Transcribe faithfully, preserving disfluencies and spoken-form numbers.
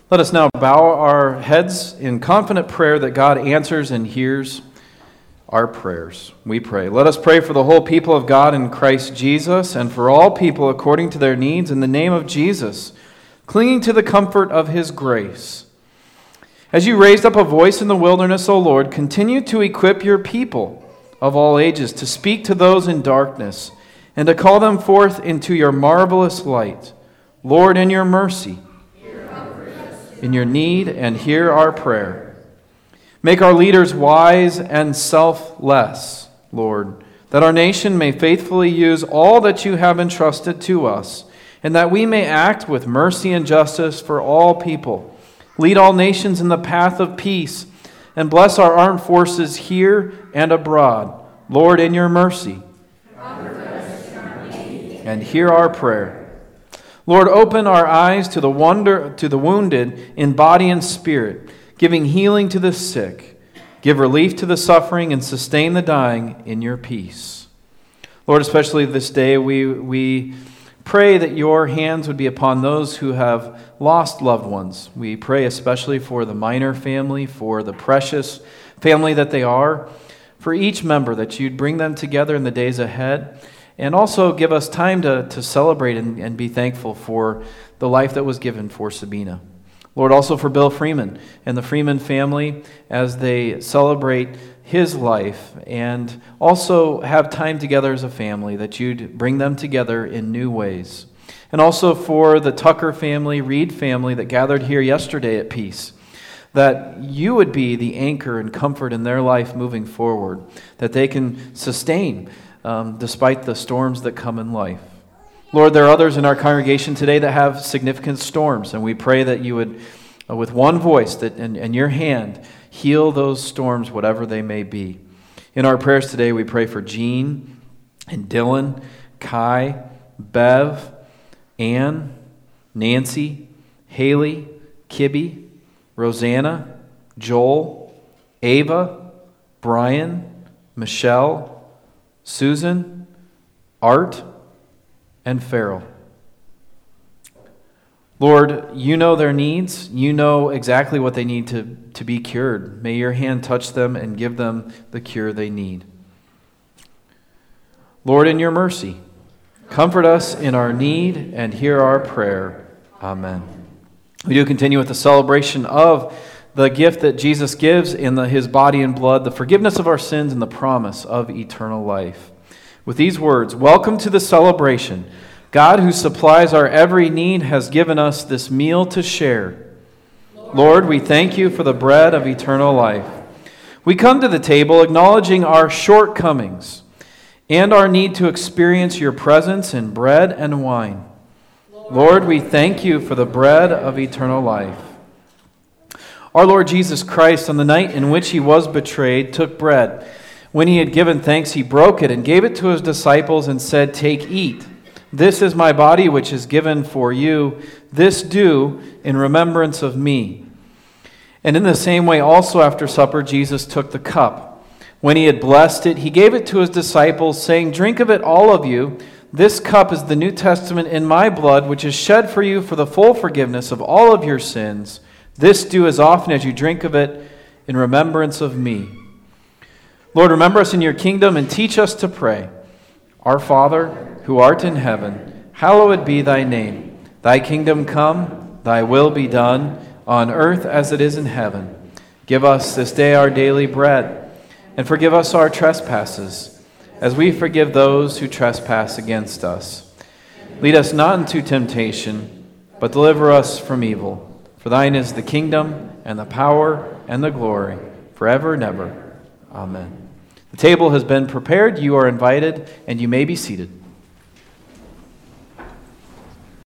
Let us now bow our heads in confident prayer that God answers and hears our prayers. We pray. Let us pray for the whole people of God in Christ Jesus and for all people according to their needs in the name of Jesus, clinging to the comfort of his grace. As you raised up a voice in the wilderness, O Lord, continue to equip your people of all ages to speak to those in darkness and to call them forth into your marvelous light. Lord, in your mercy, in your need, and hear our prayer. Make our leaders wise and selfless, Lord, that our nation may faithfully use all that you have entrusted to us, and that we may act with mercy and justice for all people. Lead all nations in the path of peace, and bless our armed forces here and abroad. Lord, in your mercy, and hear our prayer. Lord, open our eyes to the wonder to the wounded in body and spirit, giving healing to the sick. Give relief to the suffering and sustain the dying in your peace. Lord, especially this day, we, we pray that your hands would be upon those who have lost loved ones. We pray especially for the Minor family, for the precious family that they are, for each member, that you'd bring them together in the days ahead. And also give us time to, to celebrate and, and be thankful for the life that was given for Sabina. Lord, also for Bill Freeman and the Freeman family as they celebrate his life, and also have time together as a family, that you'd bring them together in new ways. And also for the Tucker family, Reed family that gathered here yesterday at Peace, that you would be the anchor and comfort in their life moving forward, that they can sustain Um, despite the storms that come in life. Lord, there are others in our congregation today that have significant storms, and we pray that you would, uh, with one voice that, and, and your hand, heal those storms, whatever they may be. In our prayers today, we pray for Jean and Dylan, Kai, Bev, Ann, Nancy, Haley, Kibby, Rosanna, Joel, Ava, Brian, Michelle, Susan, Art, and Farrell. Lord, you know their needs. You know exactly what they need to, to be cured. May your hand touch them and give them the cure they need. Lord, in your mercy, comfort us in our need and hear our prayer. Amen. We do continue with the celebration of the gift that Jesus gives in the, his body and blood, the forgiveness of our sins and the promise of eternal life. With these words, welcome to the celebration. God, who supplies our every need, has given us this meal to share. Lord, we thank you for the bread of eternal life. We come to the table acknowledging our shortcomings and our need to experience your presence in bread and wine. Lord, we thank you for the bread of eternal life. Our Lord Jesus Christ, on the night in which he was betrayed, took bread. When he had given thanks, he broke it and gave it to his disciples and said, "Take, eat. This is my body which is given for you. This do in remembrance of me." And in the same way also after supper, Jesus took the cup. When he had blessed it, he gave it to his disciples, saying, "Drink of it, all of you. This cup is the New Testament in my blood, which is shed for you for the full forgiveness of all of your sins. This do as often as you drink of it in remembrance of me." Lord, remember us in your kingdom and teach us to pray. Our Father, who art in heaven, hallowed be thy name. Thy kingdom come, thy will be done, on earth as it is in heaven. Give us this day our daily bread, and forgive us our trespasses, as we forgive those who trespass against us. Lead us not into temptation, but deliver us from evil. For thine is the kingdom, and the power, and the glory, forever and ever. Amen. The table has been prepared. You are invited, and you may be seated.